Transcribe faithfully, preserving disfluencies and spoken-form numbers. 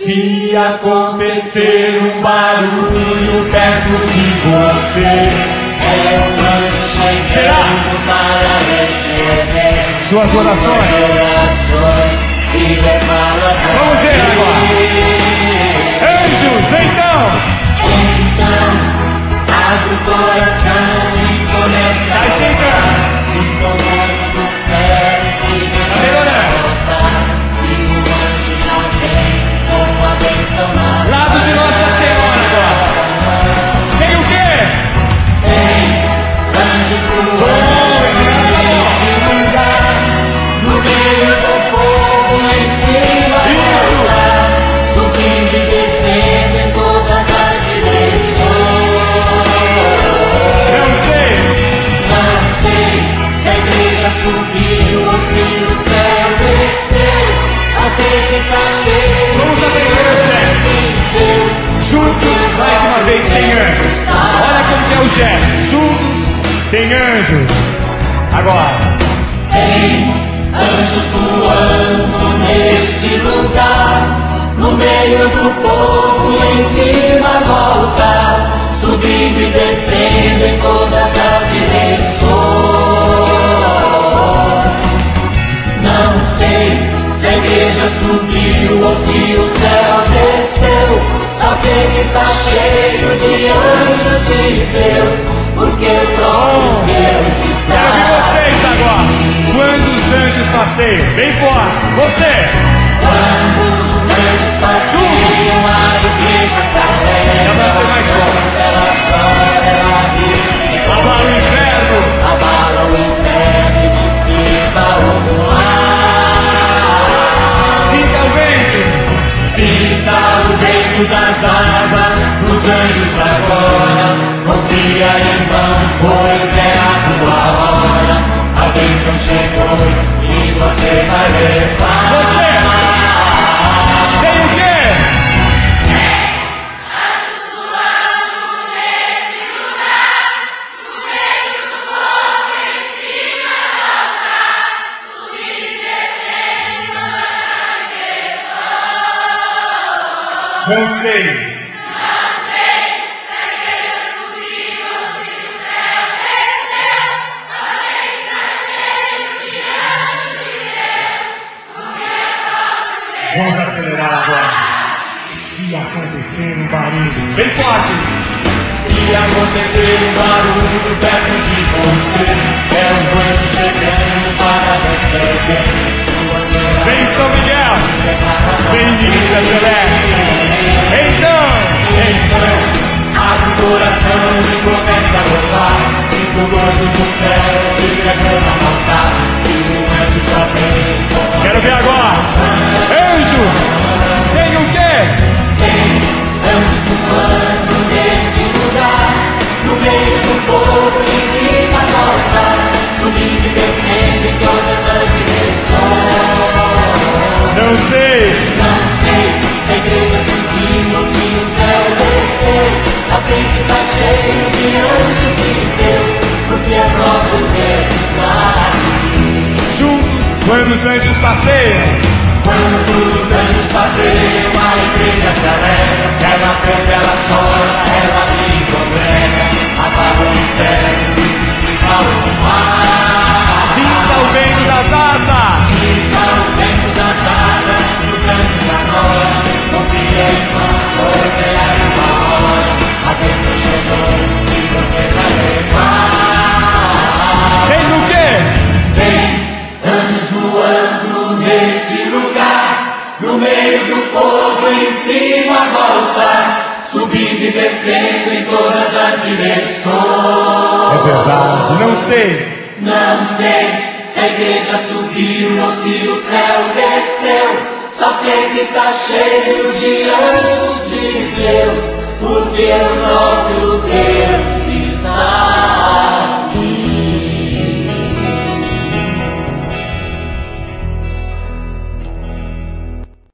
Se acontecer um barulho perto de você, é um anjo chegando para receber suas orações. E levá-las a Vamos ver agora. Anjos, então. Então, abre o coração e comece a cantar. Sinta o anjo do céu, se levantar. E o anjo já vem com a bênção na mão. Lado de Nossa Senhora agora. Tem o quê? Tem anjos voando neste lugar, no meio do povo, em cima do altar, subindo e descendo em todas as direções. Não sei. Não sei se a igreja subiu ou se o céu desceu. Só sei que está cheio. Vamos aprender o gesto. Juntos, mais uma vez, tem anjos. Olha como que é o gesto. Juntos, tem anjos. Agora. Tem anjos voando neste lugar, no meio do povo, em cima do altar, subindo e descendo em todas as direções. Não sei se a igreja subiu ou se o céu desceu, só sei que está cheio de anjos e Deus, porque o próprio Deus está. Quero ver vocês agora. Quando os anjos passeiam, bem forte. Você. Quando os anjos passeiam, a igreja se alegra. Já vai ser mais forte. Ela chora, ela ri. Abala o inferno. Abala o inferno e dissipa o mar. Sinta o vento. Sinta o vento das asas dos anjos agora. Confia, irmão, pois é a tua hora. A bênção chegou e você vai levar. Você. Tem o quê? Não sei. Vamos acelerar agora. Se acontecer um barulho, bem forte. Se acontecer um barulho perto de você, é um anjo chegando para receber suas orações. Vem São Miguel. Vem Ministra Celeste. Então. Então, abre o coração e começa a louvar. Sinta o gozo do céu se levando a cantar. E o anjo já vem. Quero ver agora. Anjos. Tem o quê? Tem anjos voando neste lugar, no meio do povo, em cima do altar, subindo e descendo em todas as direções. Não sei. Não sei se a igreja subiu ou se o céu desceu, só sei que está cheio de anjos e Deus, porque é próprio Deus está aqui. Juntos, quando os anjos passeiam. Quando os anjos passeiam, a igreja se alegra. Ela canta, ela chora, ela ri e congrega. Apaga o inferno e dissipa o mar. Sinta o vento das asas. Sinta o vento das asas dos anjos agora. Confia, irmão, pois é a tua hora. A bênção chegou e você vai levar. Tem o quê? Tem anjos voando neste lugar, no meio do povo, em cima do altar, subindo e descendo em todas as direções. É verdade, não sei. Não sei se a igreja subiu ou se o céu desceu, só sei que está cheio de anjos de Deus, porque o nome